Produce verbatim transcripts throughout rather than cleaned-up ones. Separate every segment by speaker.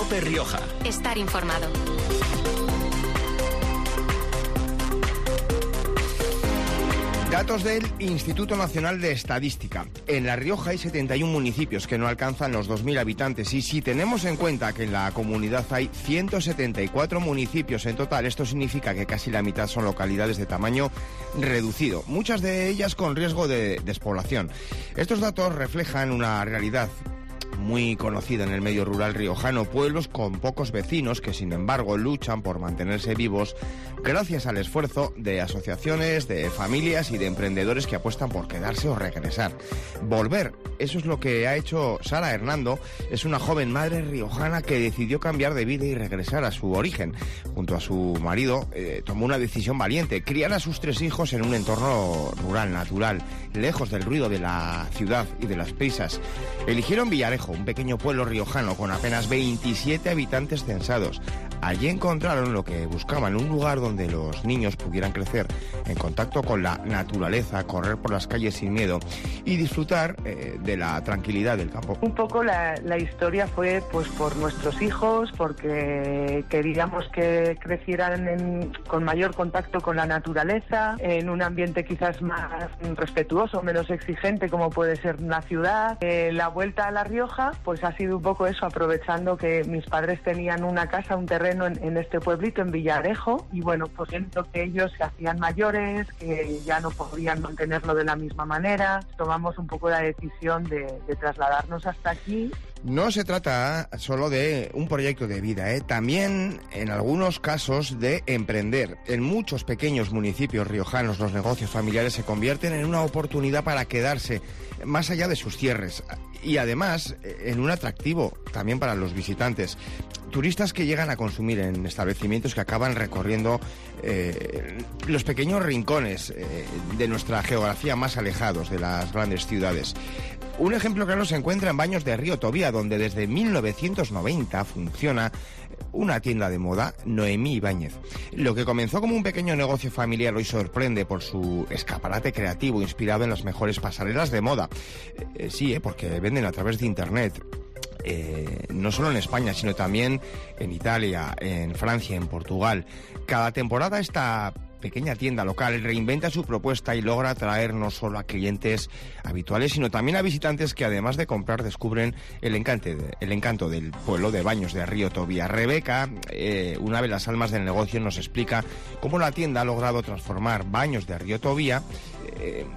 Speaker 1: COPE Rioja.
Speaker 2: Estar informado.
Speaker 3: Datos del Instituto Nacional de Estadística. En La Rioja hay setenta y un municipios que no alcanzan los dos mil habitantes y si tenemos en cuenta que en la comunidad hay ciento setenta y cuatro municipios en total, esto significa que casi la mitad son localidades de tamaño reducido, muchas de ellas con riesgo de despoblación. Estos datos reflejan una realidad muy conocida en el medio rural riojano, pueblos con pocos vecinos que sin embargo luchan por mantenerse vivos gracias al esfuerzo de asociaciones, de familias y de emprendedores que apuestan por quedarse o regresar. Volver, eso es lo que ha hecho Sara Hernando, es una joven madre riojana que decidió cambiar de vida y regresar a su origen. Junto a su marido eh, tomó una decisión valiente, criar a sus tres hijos en un entorno rural, natural, lejos del ruido de la ciudad y de las prisas. Eligieron Villarejo, un pequeño pueblo riojano con apenas veintisiete habitantes censados. Allí encontraron lo que buscaban, un lugar donde los niños pudieran crecer en contacto con la naturaleza, correr por las calles sin miedo y disfrutar eh, de la tranquilidad del campo.
Speaker 4: Un poco la, la historia fue pues por nuestros hijos, porque queríamos que crecieran en, con mayor contacto con la naturaleza, en un ambiente quizás más respetuoso, menos exigente como puede ser la ciudad. Eh, la vuelta a La Rioja pues ha sido un poco eso, aprovechando que mis padres tenían una casa, un terreno En, en este pueblito, en Villarejo, y bueno, pues viendo que ellos se hacían mayores, que ya no podían mantenerlo de la misma manera, tomamos un poco la decisión de, de trasladarnos hasta aquí.
Speaker 3: No se trata solo de un proyecto de vida, ¿eh? También en algunos casos de emprender. En muchos pequeños municipios riojanos los negocios familiares se convierten en una oportunidad para quedarse más allá de sus cierres y además en un atractivo también para los visitantes. Turistas que llegan a consumir en establecimientos que acaban recorriendo eh, los pequeños rincones eh, de nuestra geografía más alejados de las grandes ciudades. Un ejemplo claro se encuentra en Baños de Río Tobía, donde desde mil novecientos noventa funciona una tienda de moda, Noemí Ibáñez. Lo que comenzó como un pequeño negocio familiar hoy sorprende por su escaparate creativo inspirado en las mejores pasarelas de moda. Eh, sí, eh, porque venden a través de internet. Eh, no solo en España, sino también en Italia, en Francia, en Portugal. Cada temporada esta pequeña tienda local reinventa su propuesta y logra atraer no solo a clientes habituales, sino también a visitantes que además de comprar descubren el, encante, el encanto del pueblo de Baños de Río Tobía. Rebeca, eh, una de las almas del negocio, nos explica cómo la tienda ha logrado transformar Baños de Río Tobía eh,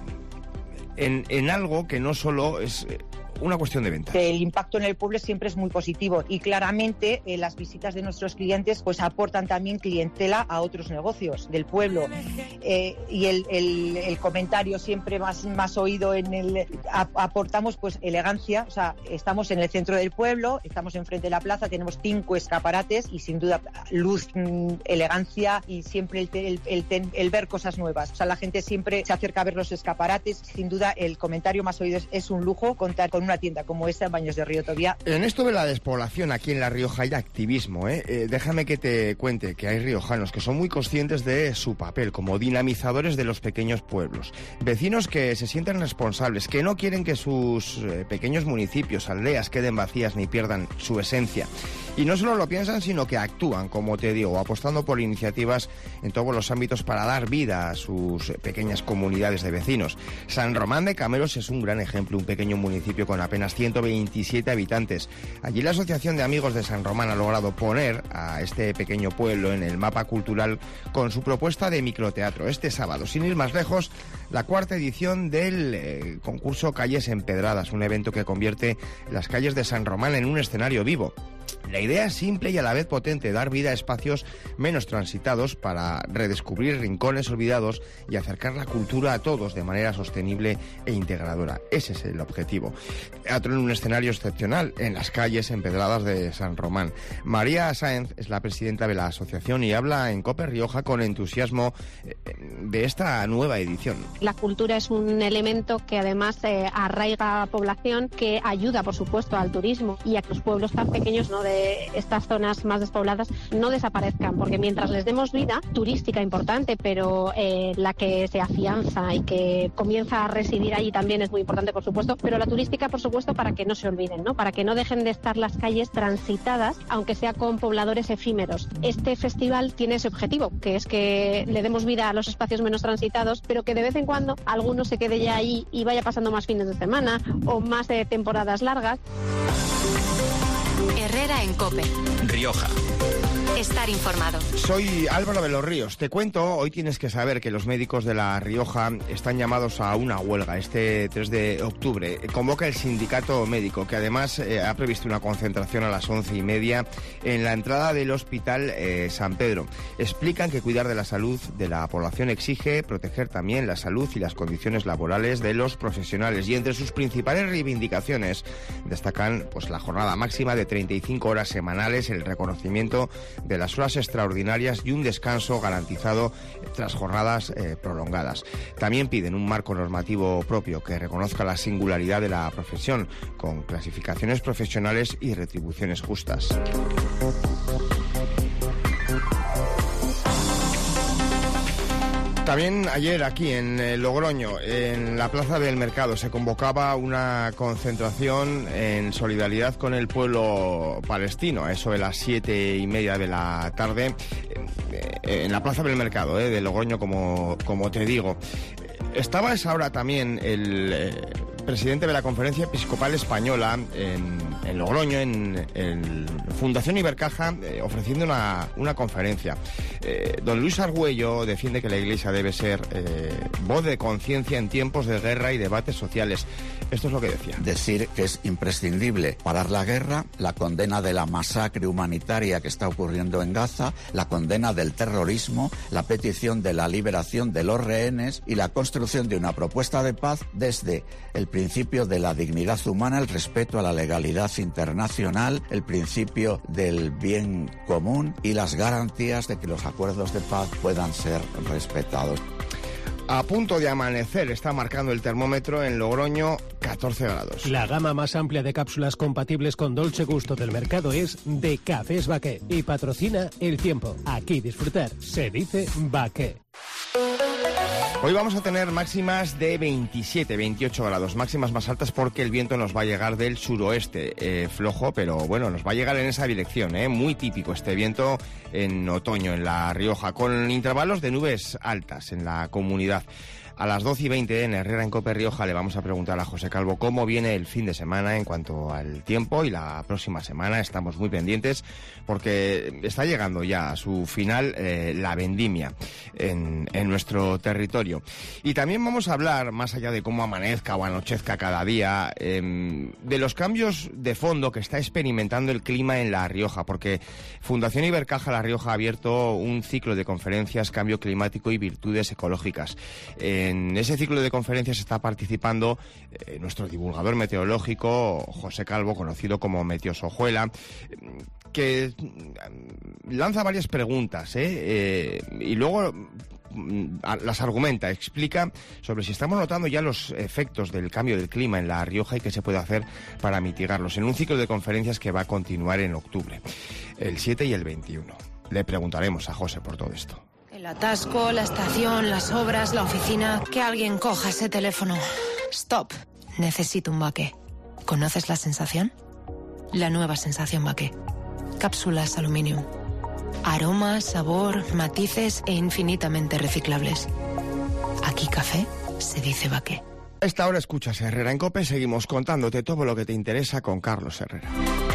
Speaker 3: en, en algo que no solo es Eh, una cuestión de ventas.
Speaker 5: El impacto en el pueblo siempre es muy positivo y claramente eh, las visitas de nuestros clientes pues aportan también clientela a otros negocios del pueblo eh, y el, el, el comentario siempre más, más oído en el a, aportamos pues elegancia, o sea, estamos en el centro del pueblo, estamos enfrente de la plaza, tenemos cinco escaparates y sin duda luz, mmm, elegancia y siempre el, el, el, el, el ver cosas nuevas, o sea, la gente siempre se acerca a ver los escaparates, sin duda el comentario más oído es, es un lujo contar con una tienda como esta en Baños de Río Tobía.
Speaker 3: En esto de la despoblación aquí en La Rioja hay activismo, ¿eh? Eh, déjame que te cuente que hay riojanos que son muy conscientes de su papel como dinamizadores de los pequeños pueblos. Vecinos que se sienten responsables, que no quieren que sus eh, pequeños municipios, aldeas queden vacías ni pierdan su esencia. Y no solo lo piensan, sino que actúan, como te digo, apostando por iniciativas en todos los ámbitos para dar vida a sus pequeñas comunidades de vecinos. San Román de Cameros es un gran ejemplo, un pequeño municipio con apenas ciento veintisiete habitantes. Allí la Asociación de Amigos de San Román ha logrado poner a este pequeño pueblo en el mapa cultural con su propuesta de microteatro. Este sábado, sin ir más lejos, la cuarta edición del eh, concurso Calles Empedradas, un evento que convierte las calles de San Román en un escenario vivo. La idea es simple y a la vez potente, dar vida a espacios menos transitados para redescubrir rincones olvidados y acercar la cultura a todos de manera sostenible e integradora. Ese es el objetivo. Teatro en un escenario excepcional, en las calles empedradas de San Román. María Sáenz es la presidenta de la asociación y habla en COPE Rioja con entusiasmo de esta nueva edición.
Speaker 6: La cultura es un elemento que además eh, arraiga a la población, que ayuda, por supuesto, al turismo y a que los pueblos tan pequeños no de eh, estas zonas más despobladas no desaparezcan, porque mientras les demos vida turística importante, pero eh, la que se afianza y que comienza a residir allí también es muy importante, por supuesto, pero la turística, por supuesto, para que no se olviden, ¿no? Para que no dejen de estar las calles transitadas, aunque sea con pobladores efímeros. Este festival tiene ese objetivo, que es que le demos vida a los espacios menos transitados, pero que de vez en cuando alguno se quede ya ahí y vaya pasando más fines de semana o más de temporadas largas.
Speaker 1: Herrera en COPE.
Speaker 2: Rioja.
Speaker 1: Estar informado.
Speaker 3: Soy Álvaro de los Ríos. Te cuento, hoy tienes que saber que los médicos de La Rioja están llamados a una huelga este tres de octubre. Convoca el sindicato médico, que además eh, ha previsto una concentración a las once y media en la entrada del Hospital eh, San Pedro. Explican que cuidar de la salud de la población exige proteger también la salud y las condiciones laborales de los profesionales. Y entre sus principales reivindicaciones destacan pues la jornada máxima de treinta y cinco horas semanales, el reconocimiento de las horas extraordinarias y un descanso garantizado tras jornadas eh, prolongadas. También piden un marco normativo propio que reconozca la singularidad de la profesión, con clasificaciones profesionales y retribuciones justas. También ayer aquí en Logroño, en la Plaza del Mercado, se convocaba una concentración en solidaridad con el pueblo palestino, a eso de las siete y media de la tarde, en la Plaza del Mercado, eh, de Logroño, como, como te digo. Estaba a esa hora también el eh, presidente de la Conferencia Episcopal Española en, en Logroño, en, en Fundación Ibercaja, eh, ofreciendo una, una conferencia. Eh, don Luis Argüello defiende que la Iglesia debe ser eh, voz de conciencia en tiempos de guerra y debates sociales. Esto es lo que decía.
Speaker 7: Decir que es imprescindible parar la guerra, la condena de la masacre humanitaria que está ocurriendo en Gaza, la condena del terrorismo, la petición de la liberación de los rehenes y la construcción de una propuesta de paz desde el principio de la dignidad humana, el respeto a la legalidad internacional, el principio del bien común y las garantías de que los acuerdos de paz puedan ser respetados.
Speaker 3: A punto de amanecer, está marcando el termómetro en Logroño catorce grados.
Speaker 8: La gama más amplia de cápsulas compatibles con Dolce Gusto del mercado es de Cafés Baqué y patrocina El Tiempo. Aquí disfrutar se dice Baqué.
Speaker 3: Hoy vamos a tener máximas de veintisiete, veintiocho grados, máximas más altas porque el viento nos va a llegar del suroeste, eh, flojo, pero bueno, nos va a llegar en esa dirección, eh, muy típico este viento en otoño en La Rioja, con intervalos de nubes altas en la comunidad. A las doce y veinte en Herrera en COPE Rioja le vamos a preguntar a José Calvo cómo viene el fin de semana en cuanto al tiempo, y la próxima semana estamos muy pendientes porque está llegando ya a su final eh, la vendimia en, en nuestro territorio. Y también vamos a hablar, más allá de cómo amanezca o anochezca cada día, eh, de los cambios de fondo que está experimentando el clima en La Rioja, porque Fundación Ibercaja La Rioja ha abierto un ciclo de conferencias Cambio Climático y Virtudes Ecológicas. Eh, En ese ciclo de conferencias está participando eh, nuestro divulgador meteorológico, José Calvo, conocido como Meteosojuela, que lanza varias preguntas ¿eh? Eh, y luego las argumenta, explica sobre si estamos notando ya los efectos del cambio del clima en La Rioja y qué se puede hacer para mitigarlos, en un ciclo de conferencias que va a continuar en octubre, el siete y el veintiuno. Le preguntaremos a José por todo esto.
Speaker 9: El atasco, la estación, las obras, la oficina. Que alguien coja ese teléfono. Stop. Necesito un Baqué. ¿Conoces la sensación? La nueva sensación Baqué. Cápsulas Aluminium. Aroma, sabor, matices e infinitamente reciclables. Aquí café se dice Baqué.
Speaker 3: A esta hora escuchas Herrera en COPE. Seguimos contándote todo lo que te interesa con Carlos Herrera.